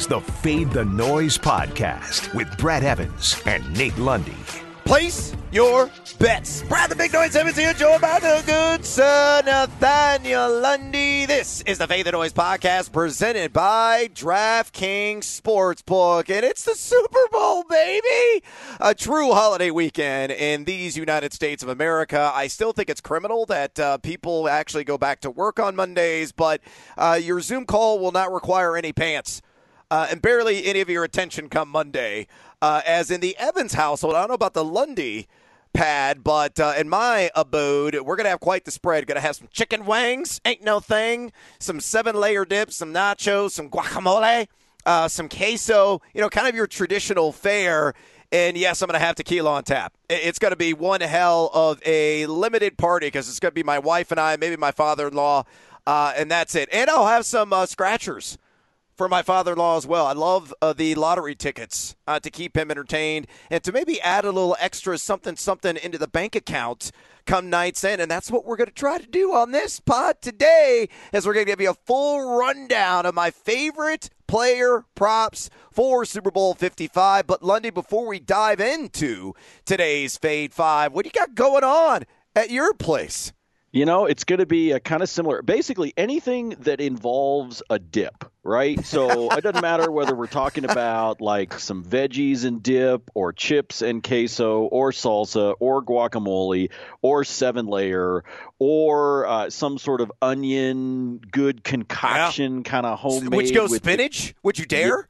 the Fade the Noise podcast with Brad Evans and Nate Lundy. Place your bets. Brad the Big Noise Evans here, joined by the good sir Nathaniel Lundy. This is the Fade the Noise podcast presented by DraftKings Sportsbook, and it's the Super Bowl, baby! A true holiday weekend in these United States of America. I still think it's criminal that people actually go back to work on Mondays, but your Zoom call will not require any pants. And barely any of your attention come Monday. As in the Evans household, I don't know about the Lundy pad, but in my abode, we're going to have quite the spread. Going to have some chicken wings, ain't no thing, some 7-layer dips, some nachos, some guacamole, some queso, kind of your traditional fare. And, yes, I'm going to have tequila on tap. It's going to be one hell of a limited party because it's going to be my wife and I, maybe my father-in-law, and that's it. And I'll have some scratchers for my father-in-law as well. I love the lottery tickets to keep him entertained and to maybe add a little extra something into the bank account come night's end. And that's what we're going to try to do on this pod today, as we're going to give you a full rundown of my favorite player props for Super Bowl 55. But Lundy, before we dive into today's Fade 5, what do you got going on at your place? It's going to be a kind of similar, basically anything that involves a dip, right? So it doesn't matter whether we're talking about like some veggies and dip or chips and queso or salsa or guacamole or 7-layer or some sort of onion, good concoction kind of homemade. Would you go spinach? Would you dare?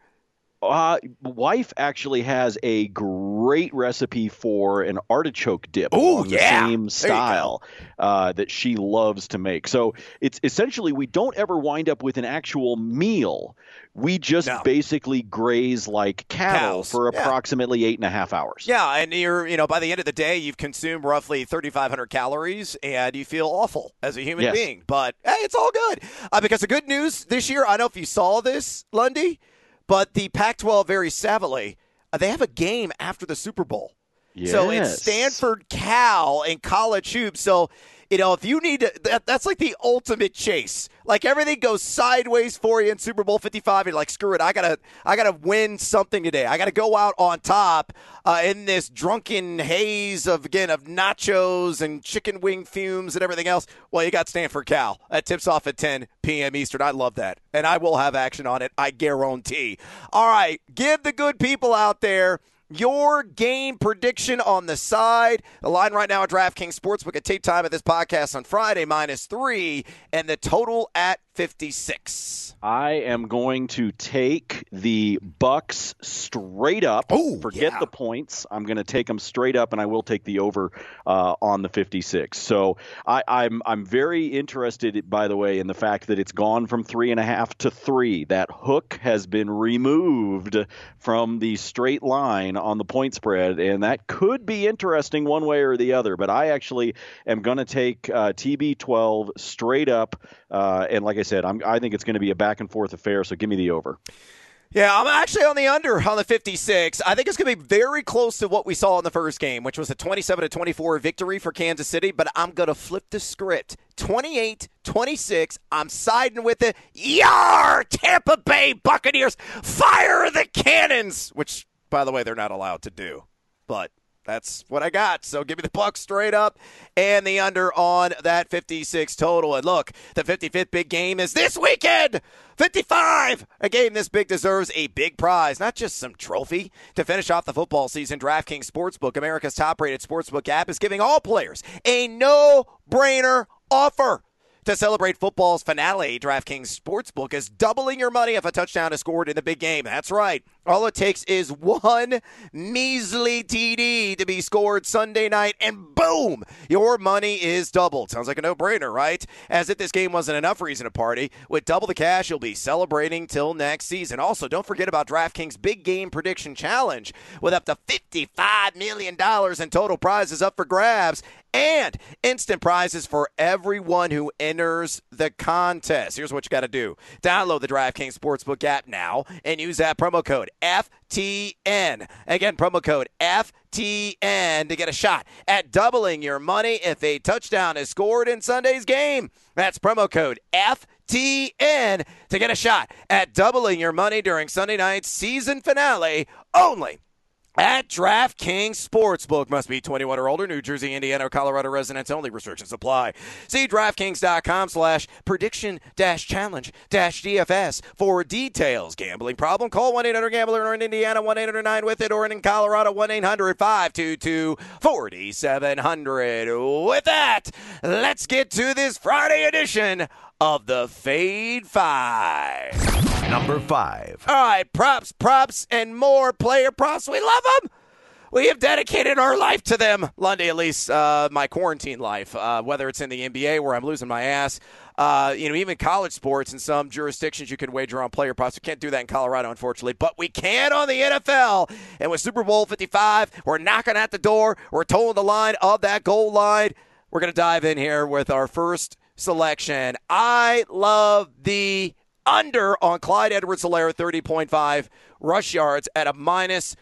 Wife actually has a great recipe for an artichoke dip the same style that she loves to make. So it's essentially we don't ever wind up with an actual meal. We just basically graze like cattle for approximately 8.5 hours. Yeah, and you're, by the end of the day, you've consumed roughly 3,500 calories, and you feel awful as a human being. But hey, it's all good because the good news this year, I don't know if you saw this, Lundy, but the Pac-12 very savvily, they have a game after the Super Bowl. Yes. So it's Stanford Cal in college hoops. So, if you need to, that's like the ultimate chase. Like everything goes sideways for you in Super Bowl 55. You're like, screw it. I gotta win something today. I gotta go out on top in this drunken haze of nachos and chicken wing fumes and everything else. Well, you got Stanford Cal. That tips off at 10 p.m. Eastern. I love that. And I will have action on it. I guarantee. All right. Give the good people out there your game prediction on the side. The line right now at DraftKings Sportsbook at tape time of this podcast on Friday, -3, and the total at 56. I am going to take the Bucks straight up. Forget the points. I'm going to take them straight up, and I will take the over on the 56. So I'm very interested, by the way, in the fact that it's gone from 3.5 to 3. That hook has been removed from the straight line on the point spread, and that could be interesting one way or the other. But I actually am going to take TB12 straight up, and like I said, I think it's going to be a back-and-forth affair, so give me the over. Yeah, I'm actually on the under on the 56. I think it's going to be very close to what we saw in the first game, which was a 27-24 victory for Kansas City, but I'm going to flip the script. 28-26, I'm siding with it. Yar! Tampa Bay Buccaneers, fire the cannons! Which, by the way, they're not allowed to do, but that's what I got. So give me the Bucks straight up and the under on that 56 total. And look, the 55th big game is this weekend. 55. A game this big deserves a big prize, not just some trophy. To finish off the football season, DraftKings Sportsbook, America's top-rated sportsbook app, is giving all players a no-brainer offer. To celebrate football's finale, DraftKings Sportsbook is doubling your money if a touchdown is scored in the big game. That's right. All it takes is one measly TD to be scored Sunday night, and boom, your money is doubled. Sounds like a no-brainer, right? As if this game wasn't enough reason to party. With double the cash, you'll be celebrating till next season. Also, don't forget about DraftKings Big Game Prediction Challenge with up to $55 million in total prizes up for grabs and instant prizes for everyone who enters the contest. Here's what you got to do. Download the DraftKings Sportsbook app now and use that promo code FTN. Again, promo code FTN to get a shot at doubling your money if a touchdown is scored in Sunday's game. That's promo code FTN BTN to get a shot at doubling your money during Sunday night's season finale only at DraftKings Sportsbook. Must be 21 or older. New Jersey, Indiana, or Colorado residents only. Restrictions apply. See DraftKings.com/prediction-challenge-DFS for details. Gambling problem? Call 1-800-GAMBLER or in Indiana 1-800-9-WITH-IT or in Colorado 1-800-522-4700. With that, let's get to this Friday edition of the Fade 5. Number 5. All right, props, and more player props. We love them. We have dedicated our life to them. Lundy, at least my quarantine life, whether it's in the NBA where I'm losing my ass, even college sports in some jurisdictions you can wager on player props. We can't do that in Colorado, unfortunately, but we can on the NFL. And with Super Bowl 55, we're knocking at the door. We're toeing the line of that goal line. We're going to dive in here with our first selection. I love the under on Clyde Edwards-Helaire, 30.5 rush yards at a minus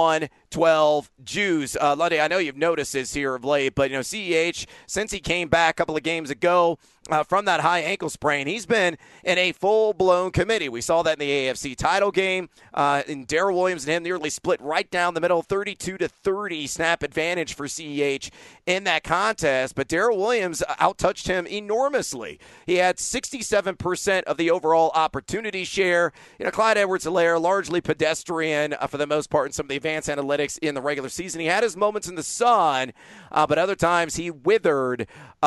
112 juice. Lundy, I know you've noticed this here of late, but CEH, since he came back a couple of games ago from that high ankle sprain, he's been in a full-blown committee. We saw that in the AFC title game. And Darrell Williams and him nearly split right down the middle, 32-30 snap advantage for CEH in that contest. But Darrell Williams outtouched him enormously. He had 67% of the overall opportunity share. Clyde Edwards-Helaire, largely pedestrian for the most part in some of the advanced analytics in the regular season. He had his moments in the sun, but other times he withered,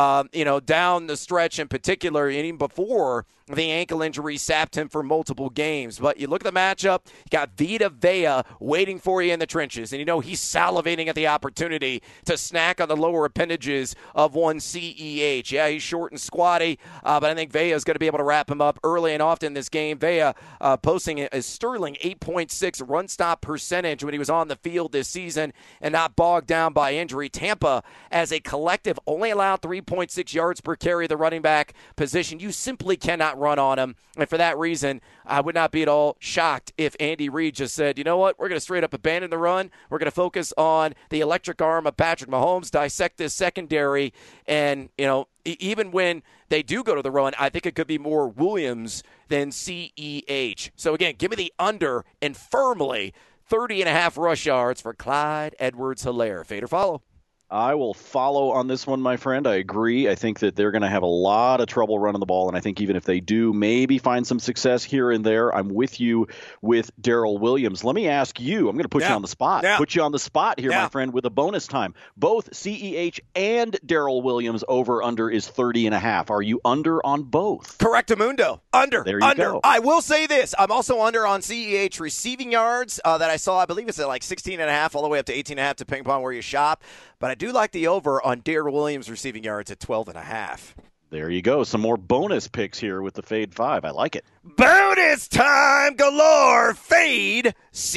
down the stretch in particular, and even before the ankle injury sapped him for multiple games. But you look at the matchup, you got Vita Vea waiting for you in the trenches, and he's salivating at the opportunity to snack on the lower appendages of one CEH. Yeah, he's short and squatty, but I think Vea is going to be able to wrap him up early and often in this game. Vea posting a sterling 8.6 run stop percentage when he was on the field this season and not bogged down by injury. Tampa, as a collective, only allowed 3.6 yards per carry the running back position. You simply cannot run on him. And for that reason, I would not be at all shocked if Andy Reid just said, you know what, we're going to straight up abandon the run. We're going to focus on the electric arm of Patrick Mahomes, dissect this secondary, and, even when they do go to the run, I think it could be more Williams than CEH. So, again, give me the under and firmly 30.5 rush yards for Clyde Edwards-Helaire. Fade or follow? I will follow on this one, my friend. I agree. I think that they're going to have a lot of trouble running the ball, and I think even if they do maybe find some success here and there, I'm with you with Darrell Williams. Let me ask you, I'm going to put you on the spot. Put you on the spot here, my friend, with a bonus time. Both CEH and Darrell Williams over-under is 30.5. Are you under on both? Correctamundo. Under. There you go. I will say this. I'm also under on CEH receiving yards that I saw. I believe it's at like 16.5 all the way up to 18.5 depending upon where you shop. But I do like the over on Darrell Williams receiving yards at 12.5. There you go. Some more bonus picks here with the Fade 5. I like it. Bonus time galore. Fade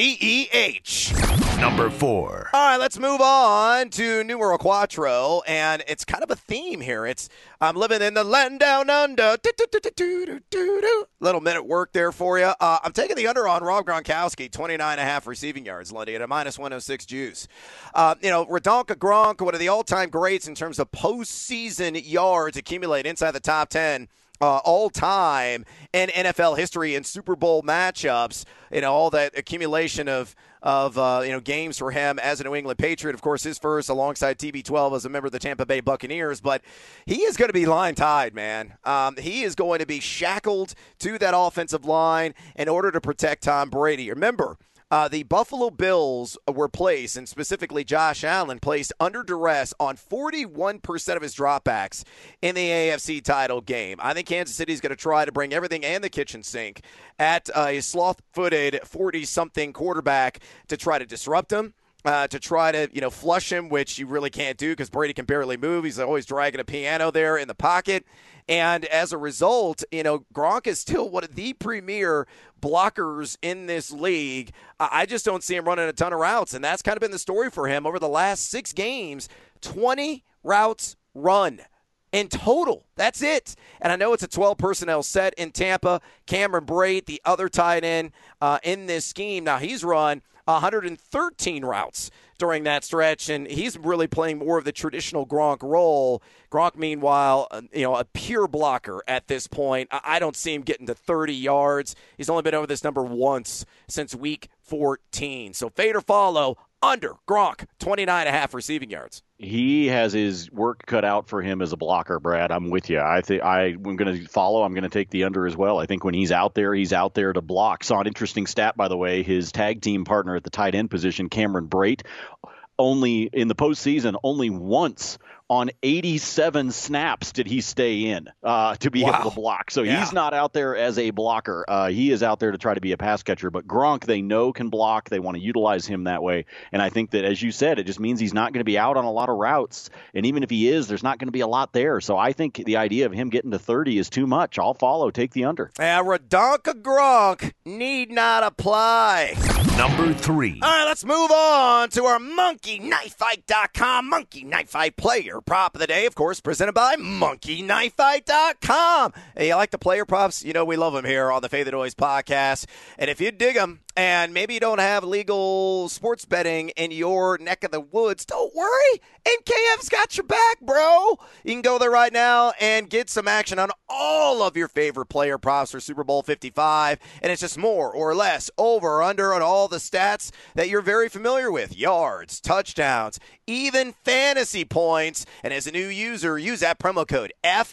CEH. Number 4. All right, let's move on to Numero Quattro, and it's kind of a theme here. It's I'm living in the land down under. Little minute work there for you. I'm taking the under on Rob Gronkowski, 29.5 receiving yards, Lundy, at a minus 106 juice. Radonka Gronk, one of the all-time greats in terms of postseason yards accumulated inside the top 10. All time in NFL history in Super Bowl matchups, all that accumulation of games for him as a New England Patriot. Of course, his first alongside TB12 as a member of the Tampa Bay Buccaneers. But he is going to be line tied, man. He is going to be shackled to that offensive line in order to protect Tom Brady. Remember, the Buffalo Bills were placed, and specifically Josh Allen, placed under duress on 41% of his dropbacks in the AFC title game. I think Kansas City is going to try to bring everything and the kitchen sink at a sloth-footed 40-something quarterback to try to disrupt him. To try to, flush him, which you really can't do because Brady can barely move. He's always dragging a piano there in the pocket. And as a result, Gronk is still one of the premier blockers in this league. I just don't see him running a ton of routes, and that's kind of been the story for him over the last 6 games. 20 routes run in total. That's it. And I know it's a 12 personnel set in Tampa. Cameron Brate, the other tight end in this scheme. Now, he's run 113 routes during that stretch, and he's really playing more of the traditional Gronk role. Gronk, meanwhile, a pure blocker at this point. I don't see him getting to 30 yards. He's only been over this number once since week 14. So fade or follow, under Gronk, 29.5 receiving yards. He has his work cut out for him as a blocker, Brad. I'm with you. I'm going to follow. I'm going to take the under as well. I think when he's out there to block. Saw an interesting stat, by the way. His tag team partner at the tight end position, Cameron Brate, only in the postseason, only once on 87 snaps did he stay in to be able to block. So he's not out there as a blocker. He is out there to try to be a pass catcher. But Gronk, they know, can block. They want to utilize him that way. And I think that, as you said, it just means he's not going to be out on a lot of routes. And even if he is, there's not going to be a lot there. So I think the idea of him getting to 30 is too much. I'll follow. Take the under. Radonka Gronk need not apply. Number 3. All right, let's move on to our MonkeyKnifeFight.com Monkey Knife Fight player prop of the day, of course, presented by MonkeyKnifeFight.com. Hey, you like the player props? You know we love them here on the Fade the Noise podcast. And if you dig them, and maybe you don't have legal sports betting in your neck of the woods, don't worry. NKF's got your back, bro. You can go there right now and get some action on all of your favorite player props for Super Bowl 55. And it's just more or less, over or under on all the stats that you're very familiar with. Yards, touchdowns, even fantasy points. And as a new user, use that promo code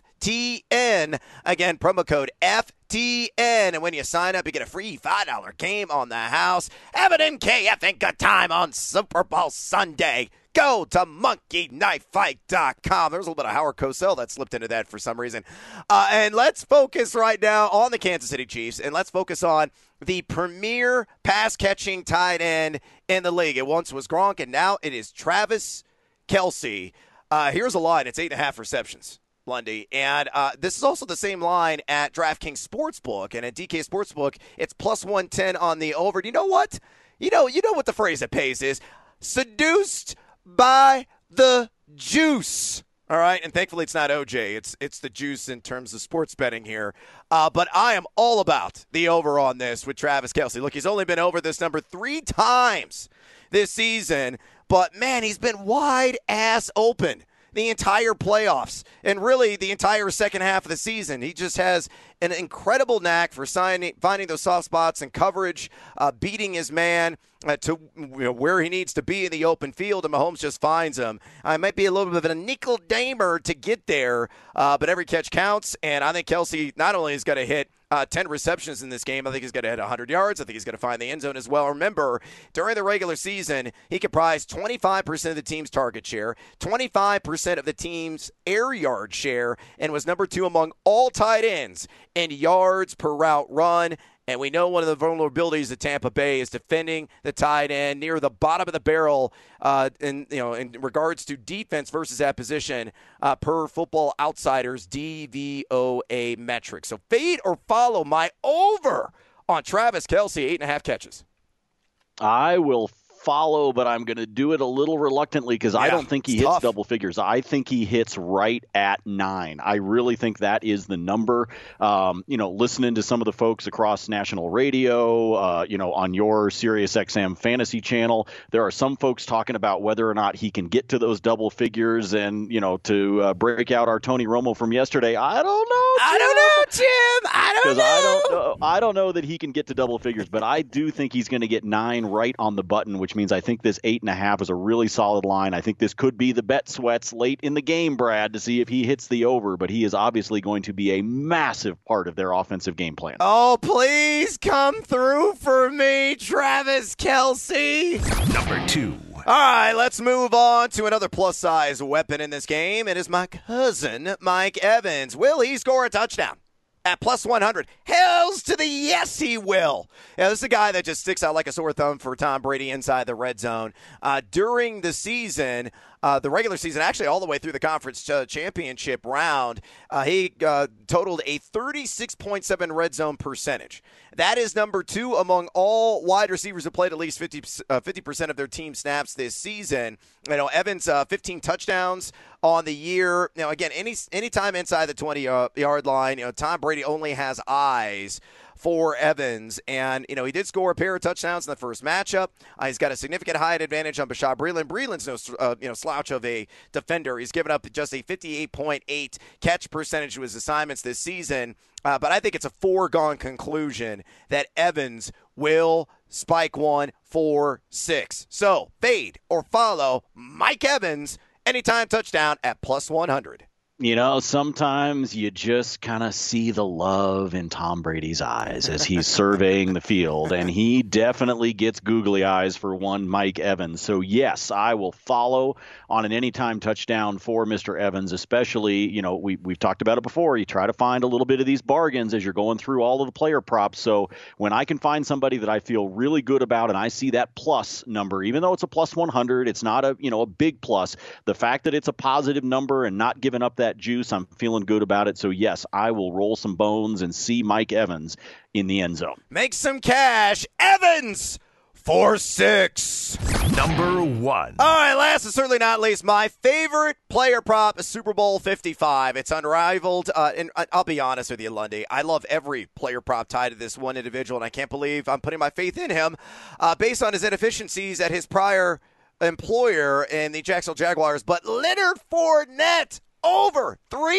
FTN. Again, promo code FTN. And when you sign up, you get a free $5 game on the house. Have an MKF and good time on Super Bowl Sunday. Go to MonkeyKnifeFight.com. There's a little bit of Howard Cosell that slipped into that for some reason. And let's focus right now on the Kansas City Chiefs, and let's focus on the premier pass-catching tight end in the league. It once was Gronk, and now it is Travis Kelce. Here's a line. It's 8.5 receptions. Lundy. And this is also the same line at DraftKings Sportsbook. And at DK Sportsbook, it's plus 110 on the over. Do you know what? You know what the phrase that pays is? Seduced by the juice. All right, and thankfully it's not OJ. It's the juice in terms of sports betting here. But I am all about the over on this with Travis Kelce. Look, he's only been over this number 3 times this season. But, man, he's been wide ass open the entire playoffs and really the entire second half of the season. He just has an incredible knack for finding those soft spots and coverage, beating his man to where he needs to be in the open field, and Mahomes just finds him. It might be a little bit of a nickel-damer to get there, but every catch counts, and I think Kelce not only is going to hit 10 receptions in this game, I think he's going to hit 100 yards. I think he's going to find the end zone as well. Remember, during the regular season, he comprised 25% of the team's target share, 25% of the team's air yard share, and was number 2 among all tight ends in yards per route run. And we know one of the vulnerabilities of Tampa Bay is defending the tight end near the bottom of the barrel in regards to defense versus that position per Football Outsiders DVOA metric. So fade or follow my over on Travis Kelce, 8.5 catches. I will follow, but I'm going to do it a little reluctantly because I don't think he hits double figures. I think he hits right at 9. I really think that is the number. Listening to some of the folks across national radio, on your SiriusXM fantasy channel, there are some folks talking about whether or not he can get to those double figures. And, to break out our Tony Romo from yesterday, I don't know, Jim. I don't know that he can get to double figures, but I do think he's going to get 9 right on the button, which means I think this 8.5 is a really solid line. I think this could be the bet sweats late in the game, Brad, to see if he hits the over, but he is obviously going to be a massive part of their offensive game plan. Oh, please come through for me, Travis Kelce. Number 2. All right, let's move on to another plus-size weapon in this game. It is my cousin, Mike Evans. Will he score a touchdown? At plus 100. Hells to the yes, he will. Yeah, this is a guy that just sticks out like a sore thumb for Tom Brady inside the red zone. During the season, the regular season, actually all the way through the conference championship round, he totaled a 36.7 red zone percentage. That is number 2 among all wide receivers who played at least 50% of their team snaps this season. Evans, 15 touchdowns on the year. Again, anytime inside the 20-yard line, Tom Brady only has eyes for Evans. And, he did score a pair of touchdowns in the first matchup. He's got a significant height advantage on Bashaud Breeland. Breeland's no slouch of a defender. He's given up just a 58.8 catch percentage to his assignments this season. But I think it's a foregone conclusion that Evans will spike 1-4-6. So fade or follow Mike Evans anytime touchdown at plus 100. Sometimes you just kind of see the love in Tom Brady's eyes as he's surveying the field, and he definitely gets googly eyes for one Mike Evans. So, yes, I will follow on an anytime touchdown for Mr. Evans, especially, we've talked about it before. You try to find a little bit of these bargains as you're going through all of the player props. So when I can find somebody that I feel really good about and I see that plus number, even though it's a plus 100, it's not a big plus. The fact that it's a positive number and not giving up that juice, I'm feeling good about it. So yes, I will roll some bones and see Mike Evans in the end zone. Make some cash. Evans for 6. Number 1. All right, last and certainly not least, my favorite player prop is Super Bowl 55. It's unrivaled. And I'll be honest with you, Lundy. I love every player prop tied to this one individual, and I can't believe I'm putting my faith in him based on his inefficiencies at his prior employer in the Jacksonville Jaguars. But Leonard Fournette, over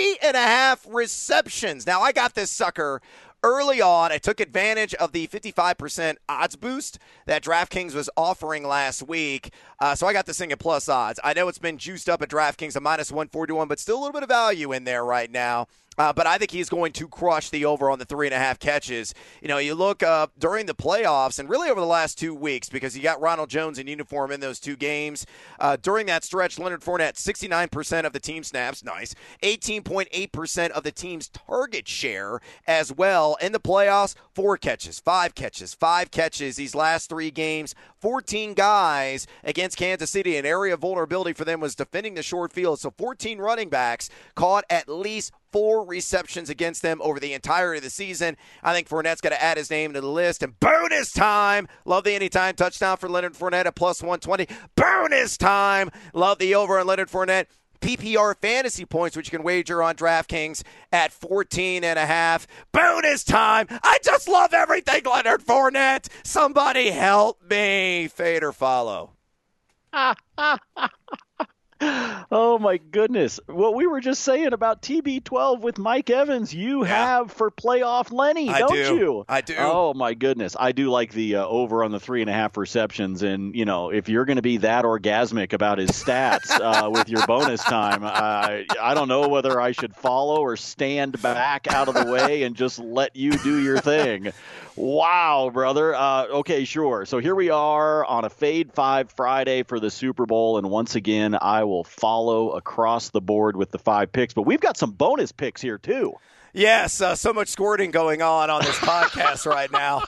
3.5 receptions. Now, I got this sucker early on. I took advantage of the 55% odds boost that DraftKings was offering last week. So I got this thing at plus odds. I know it's been juiced up at DraftKings, a minus 141, but still a little bit of value in there right now. But I think he's going to crush the over on the 3.5 catches. You look during the playoffs and really over the last 2 weeks, because you got Ronald Jones in uniform in those 2 games. During that stretch, Leonard Fournette, 69% of the team snaps. Nice. 18.8% of the team's target share as well. In the playoffs, 4 catches, 5 catches, 5 catches these last 3 games. 14 guys against Kansas City. An area of vulnerability for them was defending the short field. So 14 running backs caught at least 4 receptions against them over the entirety of the season. I think Fournette's got to add his name to the list. And bonus time. Love the anytime touchdown for Leonard Fournette at plus 120. Bonus time. Love the over on Leonard Fournette. PPR fantasy points, which you can wager on DraftKings at 14.5. Bonus time. I just love everything Leonard Fournette. Somebody help me. Fade or follow. Oh, my goodness. What we were just saying about TB12 with Mike Evans, you have for playoff Lenny, don't you? I do. Oh, my goodness. I do like the over on the 3.5 receptions. And, if you're going to be that orgasmic about his stats with your bonus time, I don't know whether I should follow or stand back out of the way and just let you do your thing. Wow, brother. Okay, sure. So here we are on a Fade 5 Friday for the Super Bowl. And once again, I will follow across the board with the 5 picks. But we've got some bonus picks here, too. Yes, so much squirting going on this podcast right now.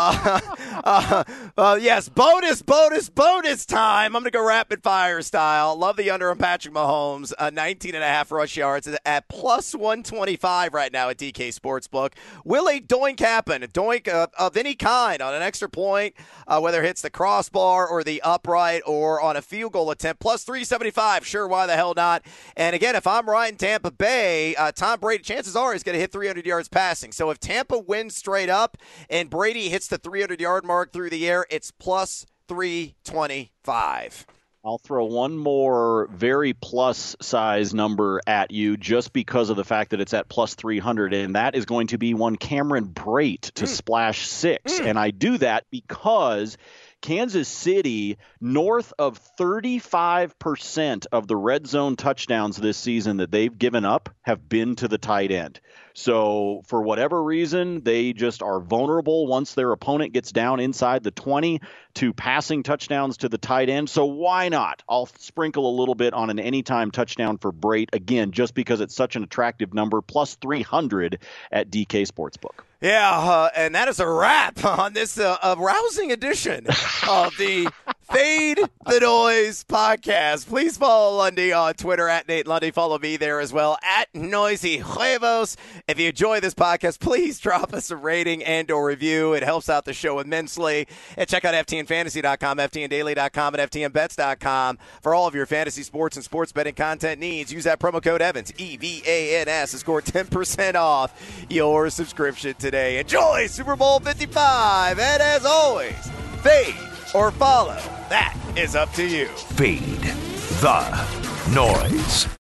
Yes, bonus time. I'm going to go rapid fire style. Love the under on Patrick Mahomes. 19.5 rush yards at plus 125 right now at DK Sportsbook. Will a doink happen? A doink of any kind on an extra point, whether it hits the crossbar or the upright or on a field goal attempt. Plus 375. Sure, why the hell not? And again, if I'm right in Tampa Bay, Tom Brady, chances are he's going to hit 300 yards passing. So if Tampa wins straight up and Brady hits the 300-yard mark through the air, it's plus 325. I'll throw one more very plus size number at you just because of the fact that it's at plus 300, and that is going to be one Cameron Brate to splash 6. And I do that because Kansas City, north of 35% of the red zone touchdowns this season that they've given up have been to the tight end. So for whatever reason, they just are vulnerable once their opponent gets down inside the 20 to passing touchdowns to the tight end. So why not? I'll sprinkle a little bit on an anytime touchdown for Brate, again, just because it's such an attractive number, plus 300 at DK Sportsbook. Yeah, and that is a wrap on this rousing edition of the Fade the Noise podcast. Please follow Lundy on Twitter at Nate Lundy. Follow me there as well at Noisy Huevos. If you enjoy this podcast, please drop us a rating and or review. It helps out the show immensely. And check out FTNFantasy.com, FTNDaily.com, and FTNBets.com for all of your fantasy sports and sports betting content needs. Use that promo code Evans, EVANS, to score 10% off your subscription today. Enjoy Super Bowl 55. And as always, fade or follow. That is up to you. Fade the Noise.